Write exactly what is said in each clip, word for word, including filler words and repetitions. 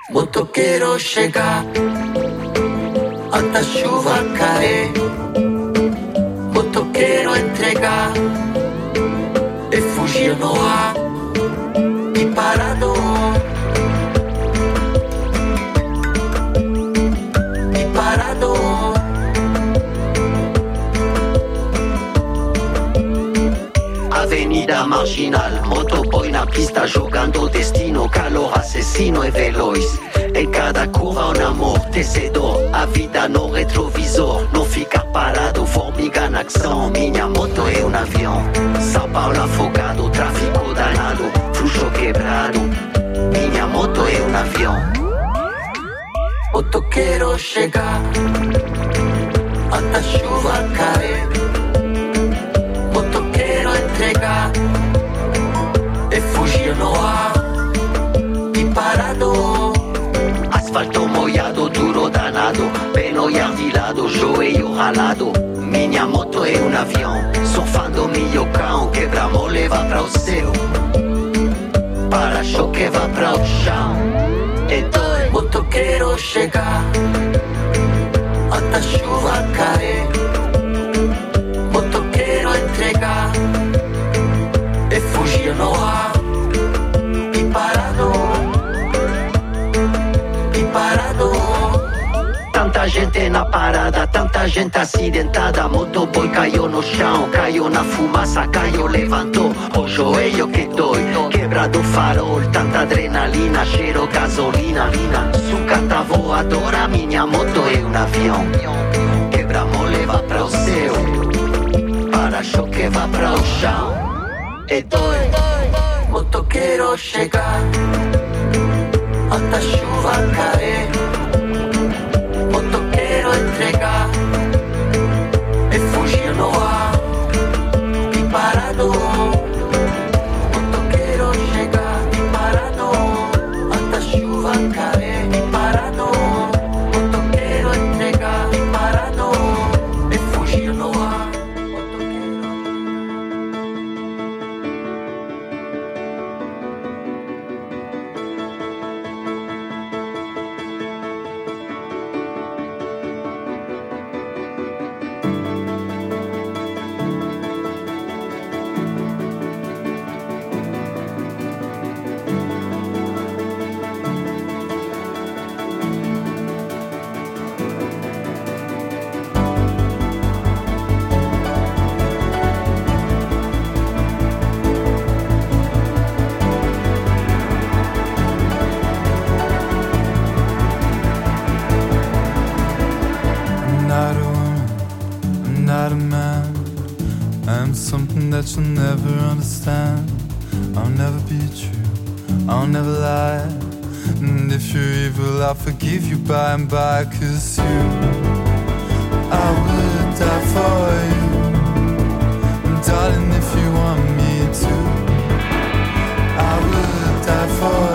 Molto quiero llegar hasta chuva caer. Molto quiero entregar e fugir no ar e parado. E parado. Avenida marginal, motoboy na pista jogando destino, calor assassino e veloz. Em cada curva um amortecedor, a vida no retrovisor, não ficar parado, formiga na ação. Minha moto é um avião, São Paulo afogado, tráfico danado, fluxo quebrado. Minha moto é um avião. Moto quero chegar, até chuva cair. Moto quero entregar e fugir no ar e parado. Asfalto molhado, duro danado, pelo ardilado, joelho ralado. Minha moto é um avião, surfando milho cão, quebra-mole vai para o céu, para-choque vai para o chão. Então, moto quero chegar, até chuva cair. Moto quero entregar e fugir no ar e parado. Parado. Tanta gente na parada, tanta gente acidentada. Motoboy caiu no chão, caiu na fumaça, caiu, levantou o joelho que dói. Quebrado farol, tanta adrenalina, cheiro gasolina. Sucata voadora, minha moto é um avião. Quebra-mole vai para o céu, para-choque vai para o chão. E dói, moto quero chegar até chuva cair. Moto quero entregar e fugir no ar e parado. Moto quero chegar e parado, até chuva cair e parado. Moto quero entregar e parado e fugir no ar. Moto quero. That you'll never understand. I'll never be true, I'll never lie. And if you're evil, I'll forgive you by and by. Cause you, I would die for you. And darling, if you want me to, I would die for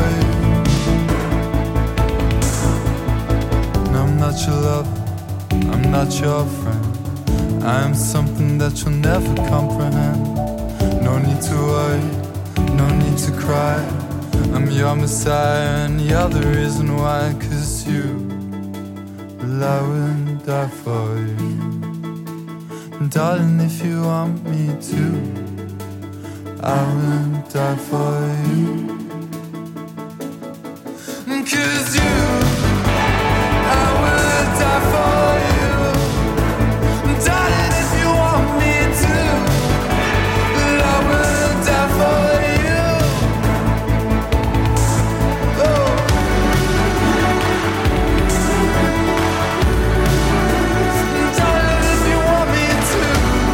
you. And I'm not your lover, I'm not your friend. I am something that you'll never comprehend. No need to worry, no need to cry. I'm your messiah and you're the reason why. Cause you, well, I will die for you. And darling, if you want me to, I will die for you. Cause you, I will die for you. Darling, if you want me to, I will die for you. Oh. Darling, if you want me to.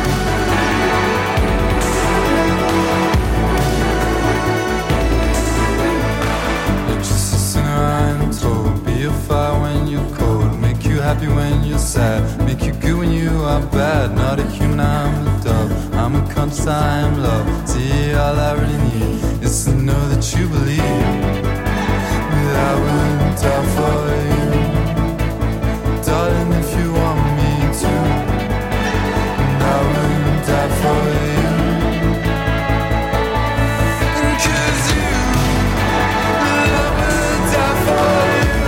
You're just a sinner, I'm told. Be a fire when you're cold. Make you happy when you're sad. Make you good when you are bad. Not a human, I'm a dove. I'm a conscious, I'm love. See, all I really need is to know that you believe that I will die for you. Darling, if you want me to, I will die for you. Cause you, I will die for you.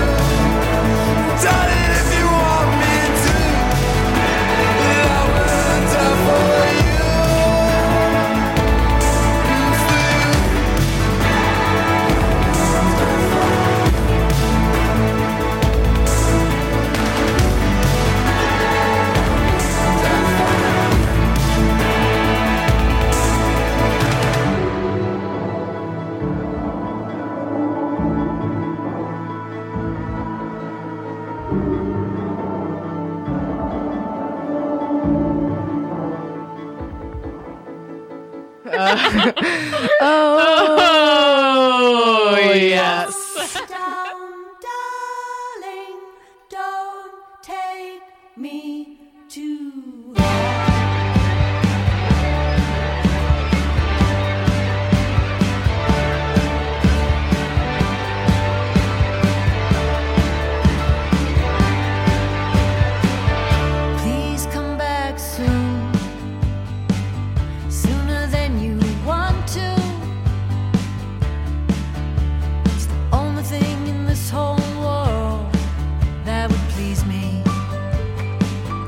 oh, oh, yes. Down, darling, don't take me too hard. Please come back soon, sooner than you want to. It's the only thing in this whole world that would please me.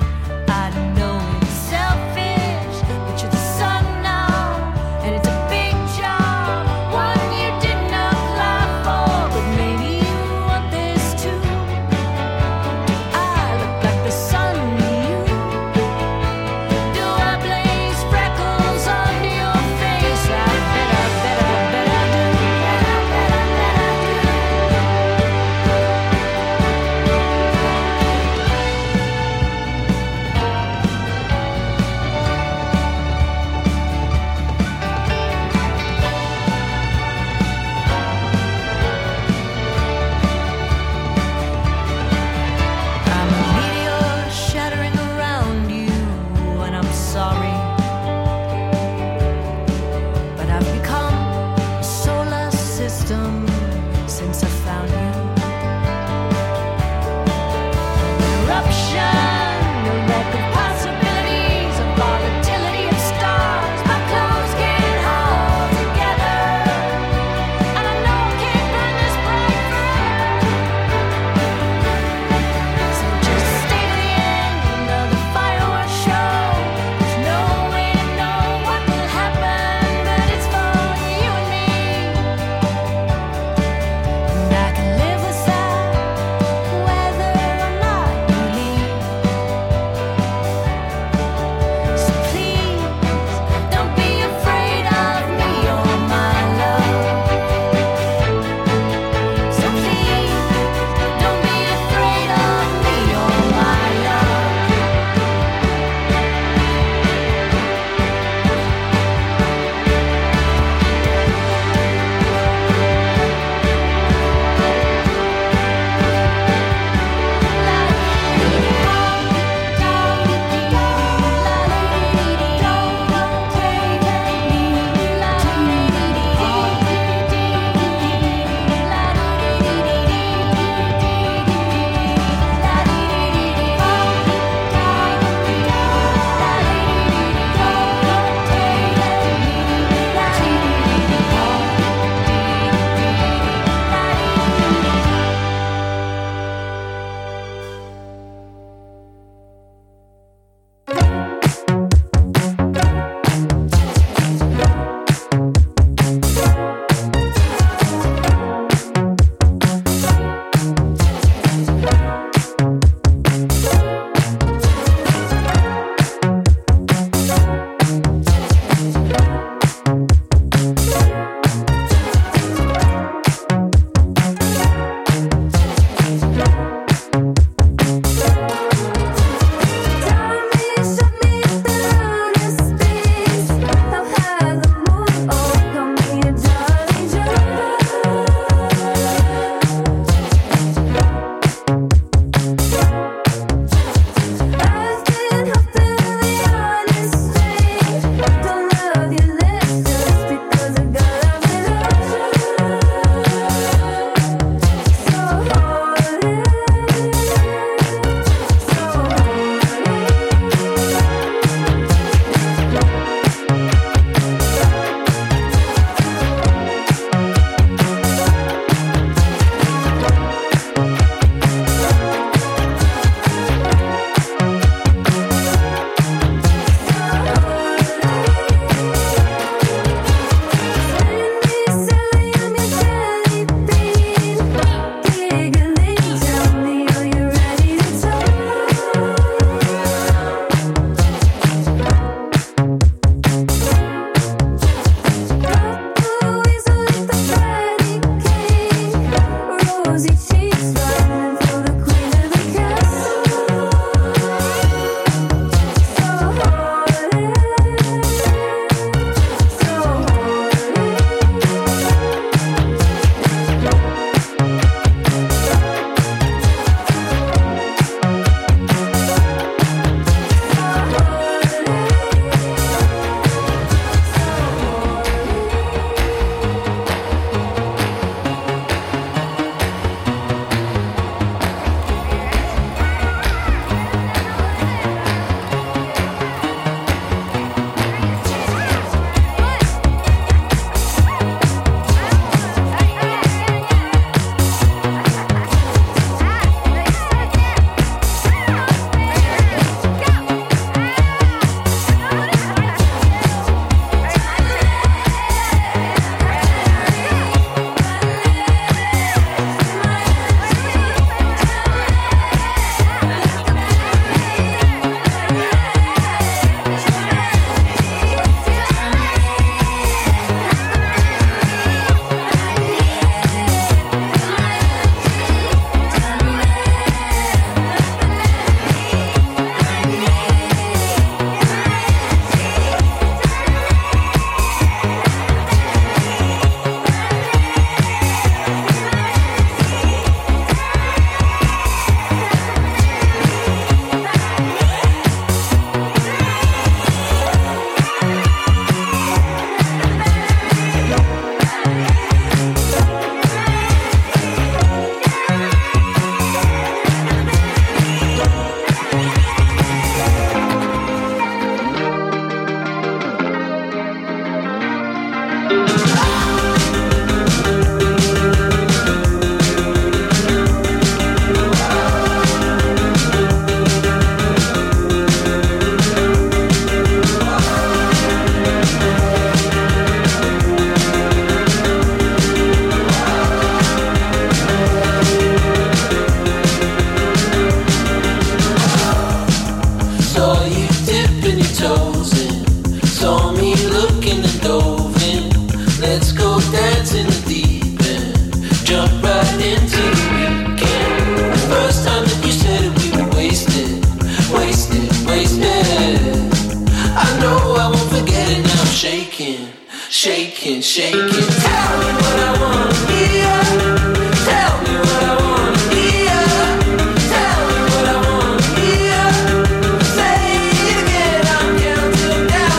shake it. Tell me what I wanna hear. Tell me what I wanna hear. Tell me what I wanna hear. Say it again, I'm counting down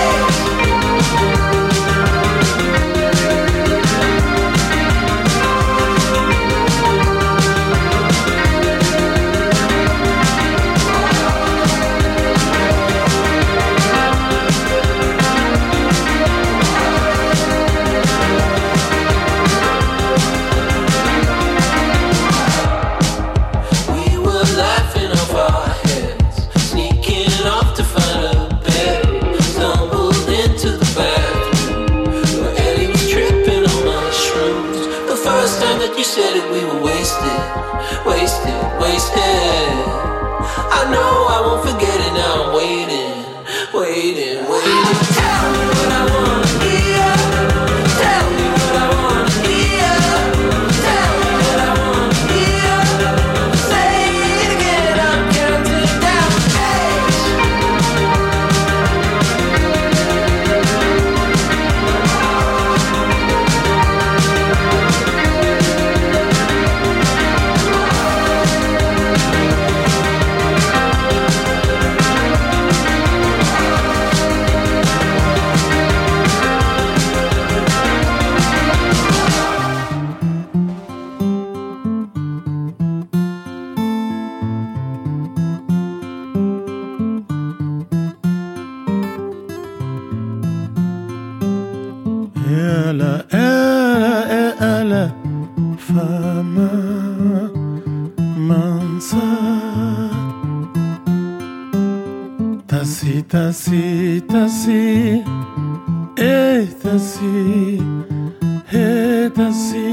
you said it, we were wasted, wasted, wasted. I know I won't forget it, now I'm waiting, waiting, waiting. Tell me what I wanna hear. Tell me what I wanna hear. Tell me what I wanna hear. Say it again, I'm counting down the days. Ela, ela, ela, fama mansa. Tasi, tasi, tasi, eh, tasi, eh, tasi.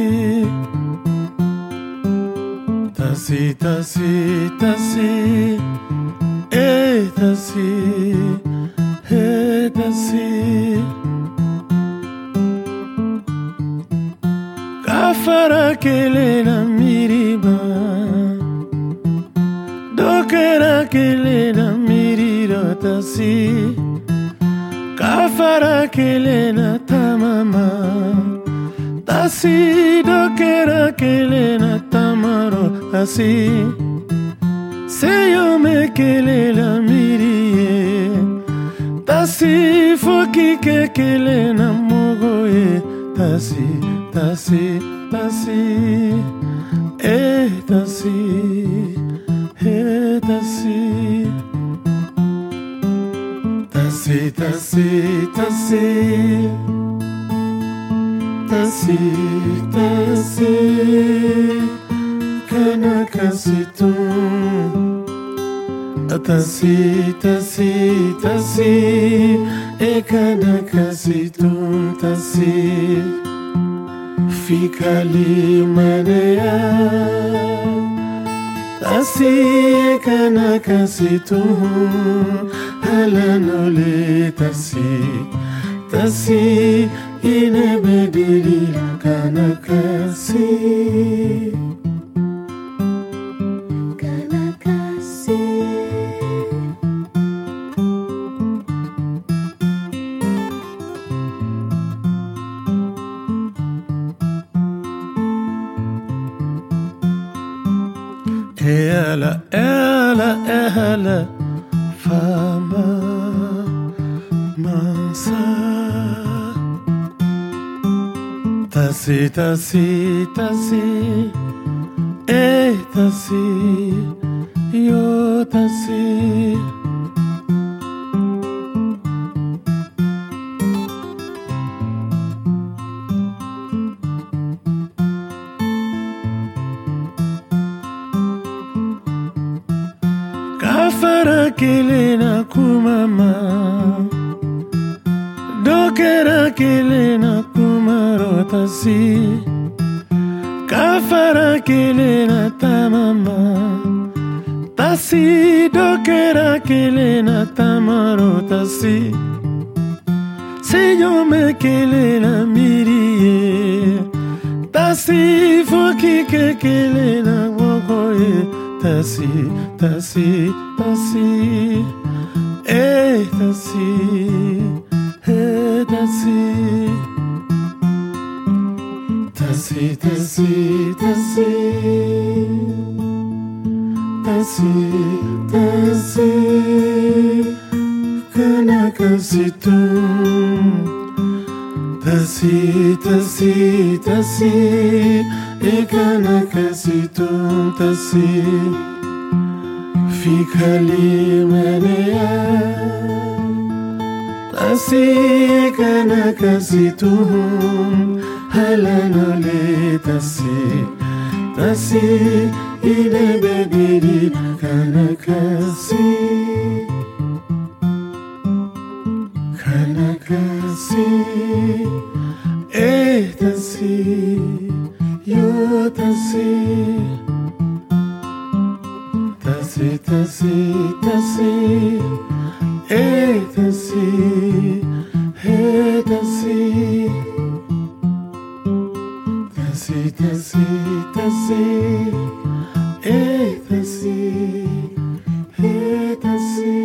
Tasi, tasi, tasi, eh, tasi, eh, tasi. Kafara kele na miriba, dokera kele na miriro tasi. Kafara kele na tamama, tasi dokera kele na tamaro tasi. Seyo me kele na mirie, tasi foki ke kele na mogoye tasi. Tasi, tasi, eh, tasi, eh, tasi. Tasi, tasi, tasi. Tasi, tasi. Kana kasitu. Tasi, tasi, tasi. E kana kasitu, tasi. Fica limanea, tasi kana kasitu, alanole tasi, tasi inebedili kana kasi, kana kasi. Ela, ela, ela, fama mansa. Tasi, tasi, tasi, eh, tasi, yo tasi. Kafara kele na kumama, dokera kele na kumaro tasi. Kafara kele na tamama, tasi dokera kele na tamaro tasi. Seyo me kele na mirie, tasi foki ke kele na wokoye. Tasi, tasi, tasi, eh, tasi, eh, tasi. Tassi, tassi, tassi, tassi, tassi, kena kasih tu. Tassi, tassi, tassi, kena kasih tu. Tassi, fica ali maneia. Tassi, kena kasih tu. Halanole tassi, tassi, ine bediri kana kasi, kana kasi, eh tassi, yo tassi, tassi, tassi, tassi, eh tassi, eh tassi. Tassi, tassi, tassi, eh tassi, eh tassi.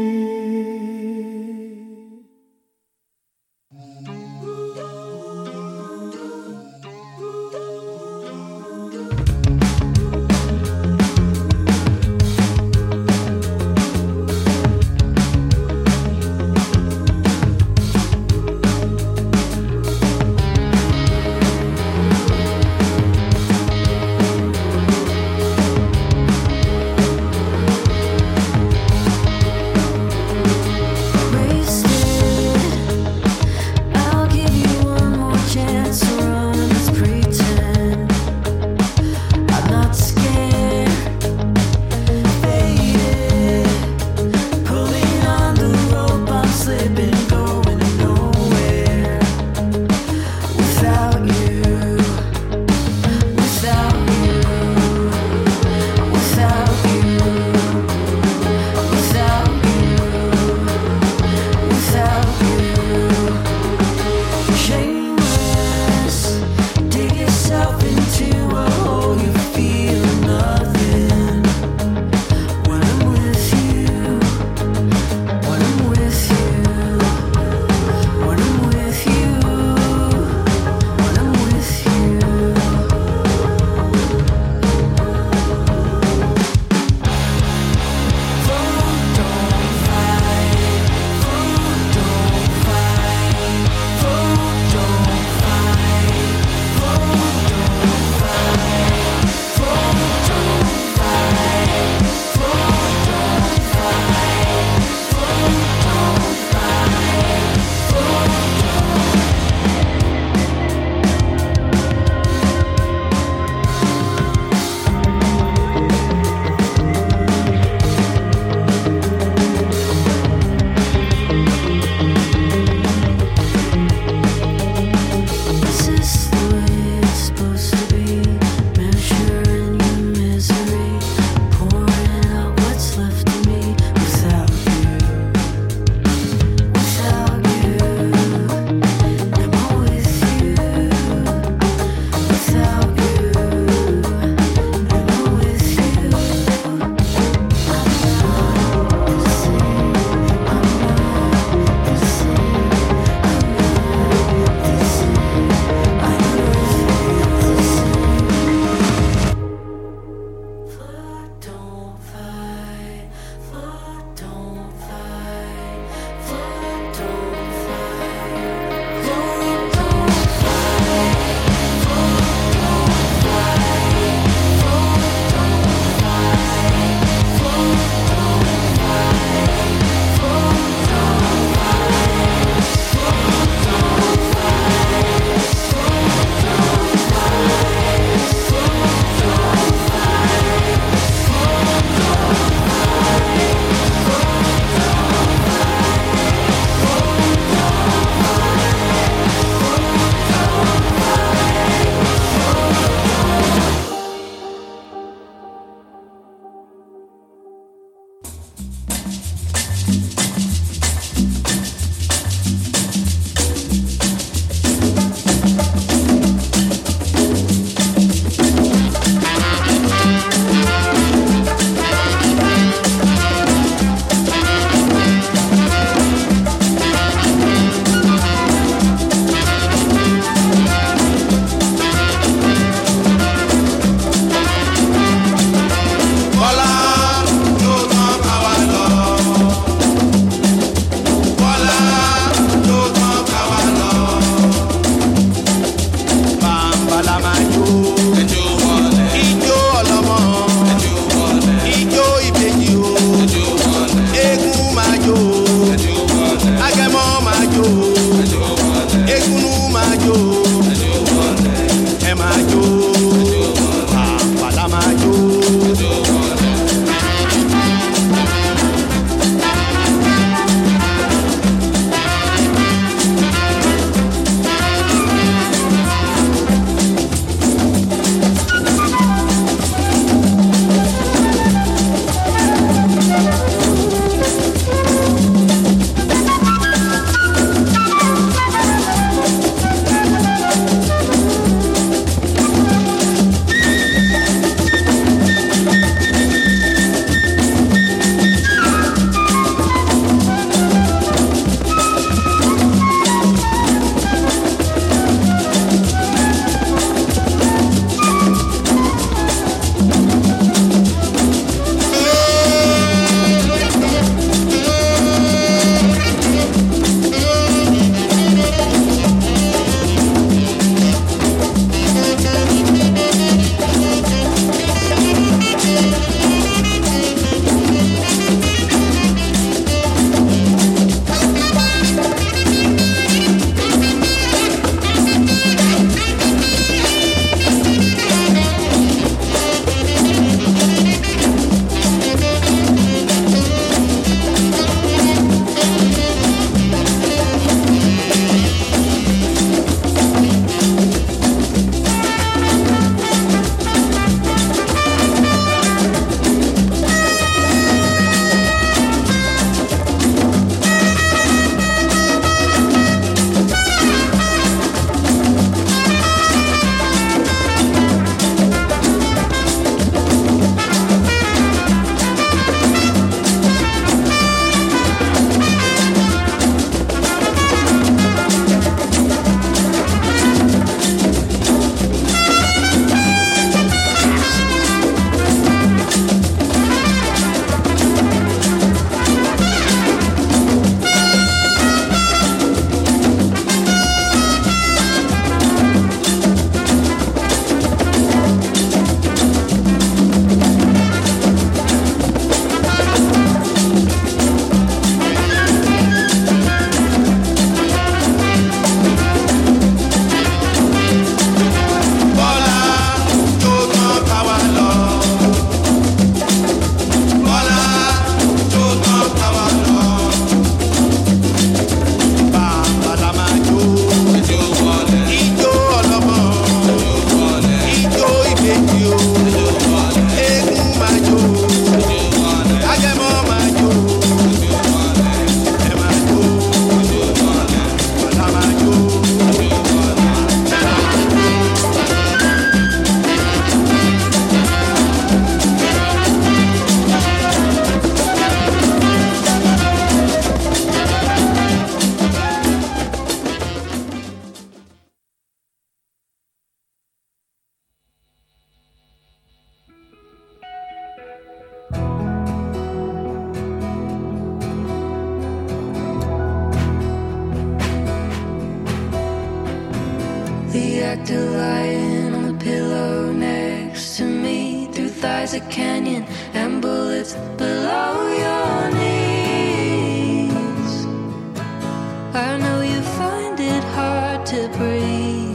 expect a lion on the pillow next to me, through thighs a canyon and bullets below your knees. I know you find it hard to breathe.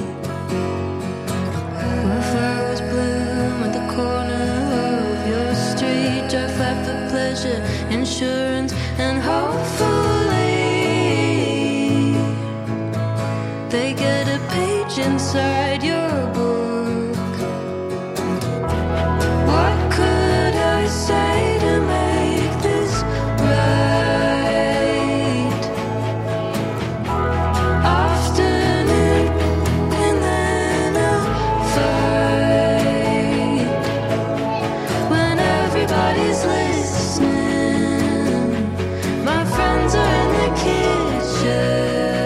When flowers bloom at the corner of your street, drive flat for pleasure, insurance, and hopefully they get a page inside your book. What could I say to make this right? Afternoon and then a fight. When everybody's listening, my friends are in the kitchen.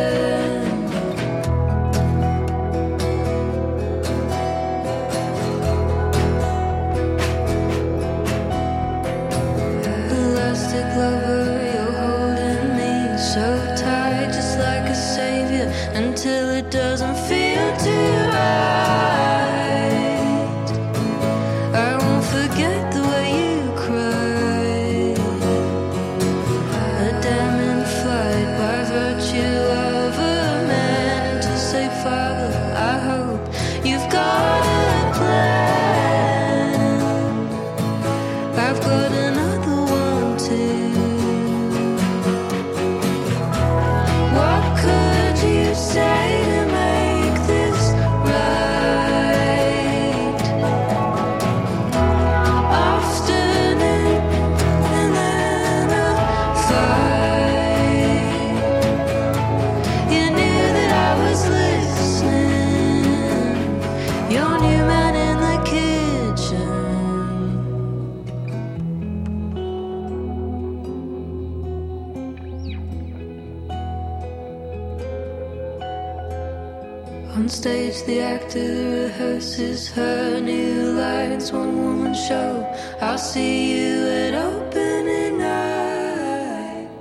Until it doesn't feel too right. I won't forget the way you cried. A damning flight by virtue of a man to say, Father, I hope you've got a plan. I've got another one too. What could you say to make this right? Afternoon and then a fight. You knew that I was listening. Your new man in the kitchen. On stage, the actor rehearses her new lines. One woman show, I'll see you at opening night,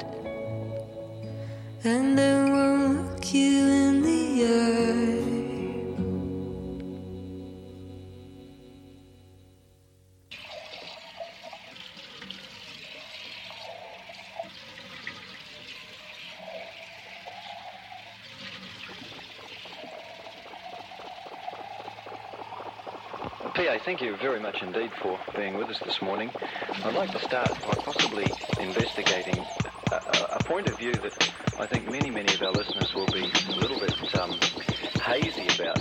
and then won't look you in the eye. P A, thank you very much indeed for being with us this morning. I'd like to start by possibly investigating a, a, a point of view that I think many, many of our listeners will be a little bit um, hazy about.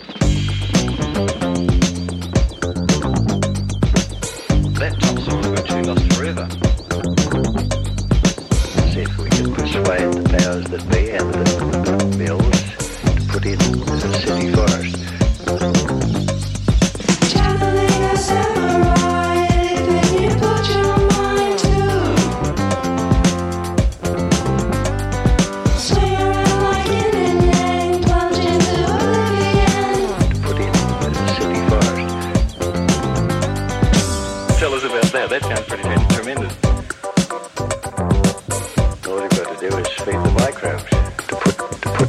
That top song is virtually lost forever. See if we can persuade the powers that be and the mills to put in the city forest. That sounds pretty tremendous. All you've got to do is feed the microbes to put, to put, to put.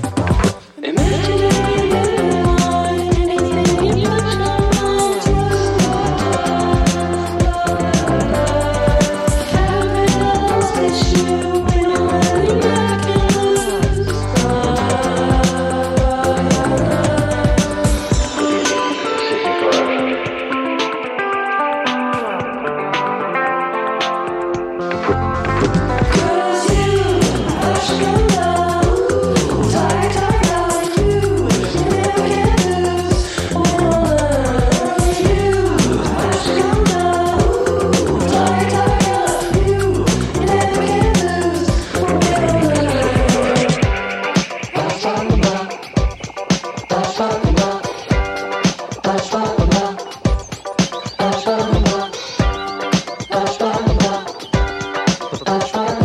Ba-ba-ba-ba, ba-ba-ba-ba, ba-ba-ba-ba, ba-ba-ba-ba, ba-ba-ba-ba.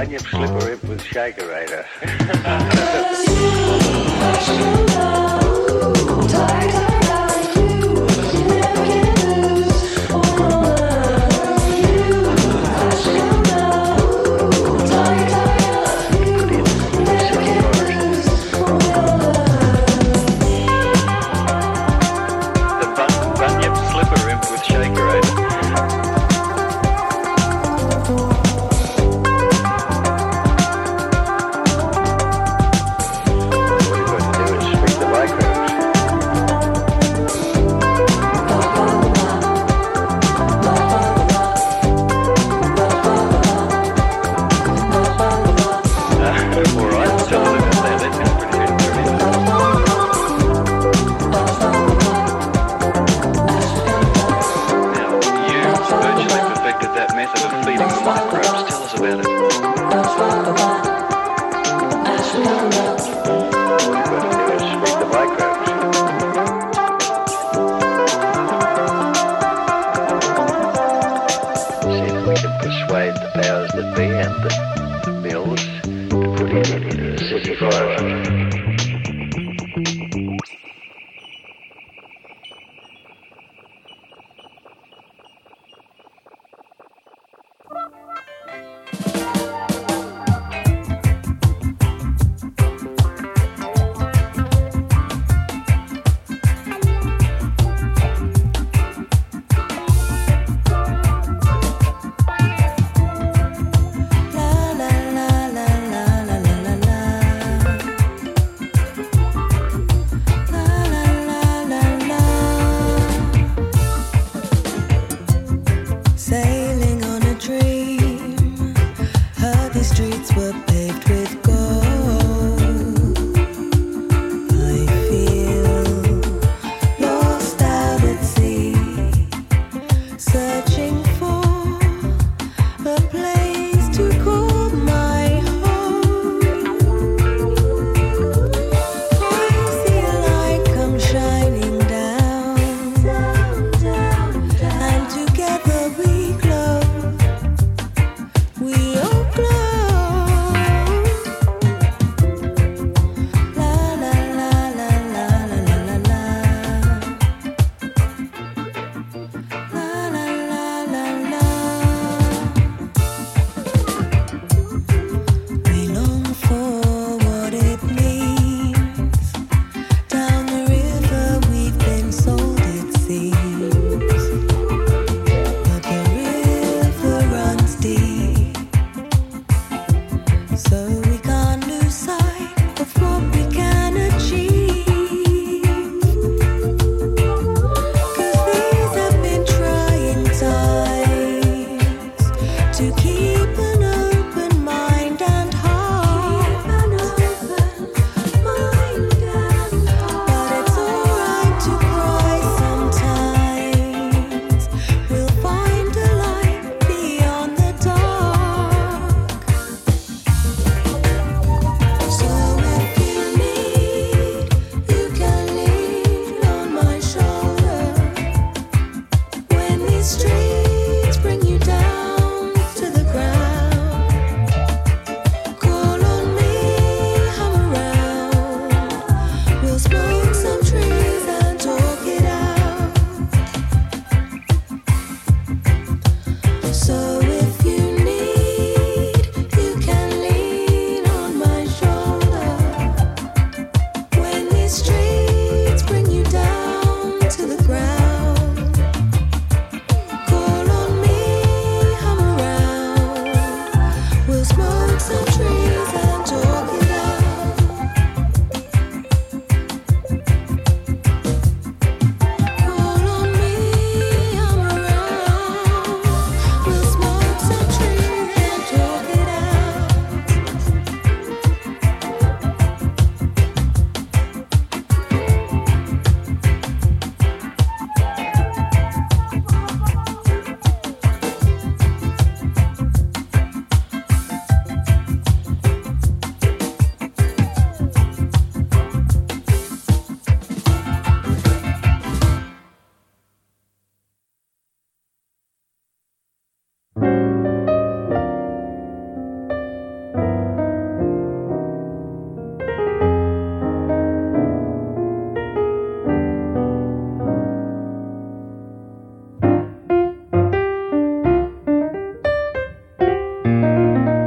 Bunyip Slipper Imp with Shakerator. So